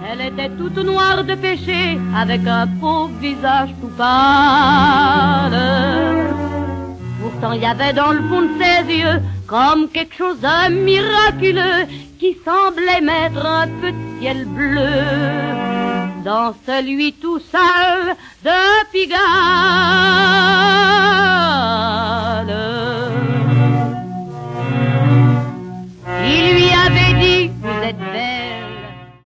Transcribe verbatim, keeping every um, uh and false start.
Elle était toute noire de péché, avec un pauvre visage tout pâle. Pourtant il y avait dans le fond de ses yeux comme quelque chose de miraculeux qui semblait mettre un peu de ciel bleu dans celui tout seul de Pigalle.